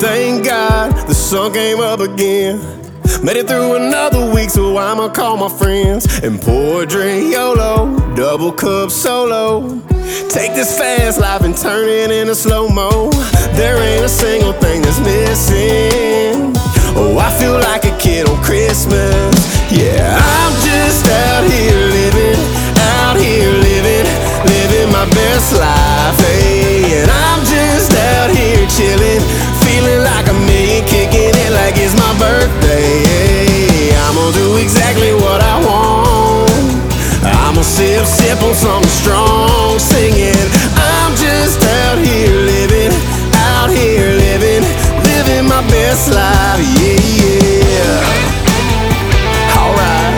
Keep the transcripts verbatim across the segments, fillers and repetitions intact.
Thank God the sun came up again. Made it through another week, so I'ma call my friends and pour a drink YOLO, double cup solo. Take this fast life and turn it into slow-mo. There ain't a single thing that's missing. Oh, I feel like a kid on Christmas. Yeah, I'm just out here living, out here living, living my best life, hey. And I'm just out here chilling, feeling like a million, kicking it like it's my birthday, hey. I'ma do exactly what I want. I'ma sip, sip on something strong, singing. I'm just out here living, out here living, living my best life, yeah, yeah. Alright.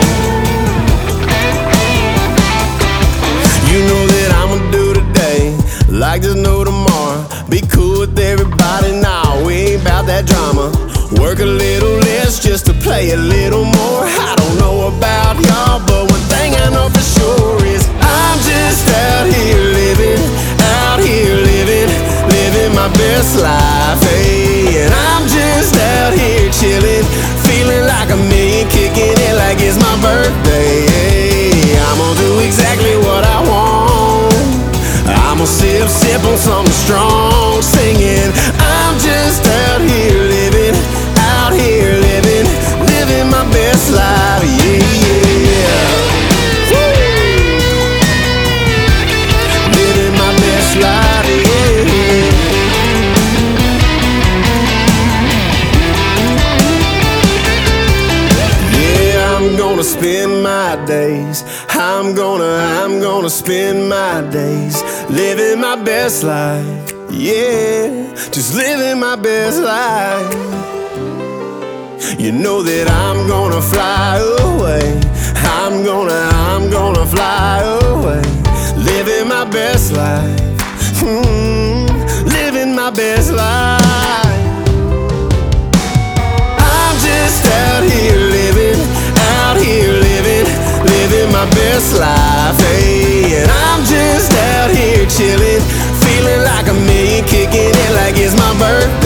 You know that I'ma do today like there's no tomorrow. Be cool with everybody now, we ain't about that drama. Work a little less just to play a little more. I don't know about y'all, but one thing I know for sure is I'm just out here living, out here living, living my best life, hey. And I'm just out here chilling, feeling like a million, kicking it like it's my birthday, hey. I'ma do exactly what I want. I'ma sip, sip on something strong, singing. I'm just out here living, out here living, living my best life, yeah, yeah. Woo! Living my best life, yeah, yeah. Yeah, I'm gonna spend my days, I'm gonna, I'm gonna spend my days living my best life, yeah, just living my best life. You know that I'm gonna fly away, I'm gonna, I'm gonna fly away, living my best life, mm, living my best life. I'm just out here living, out here living, living my best life, hey. And I'm just out here chilling, feeling like a million, kicking it like it's my birthday.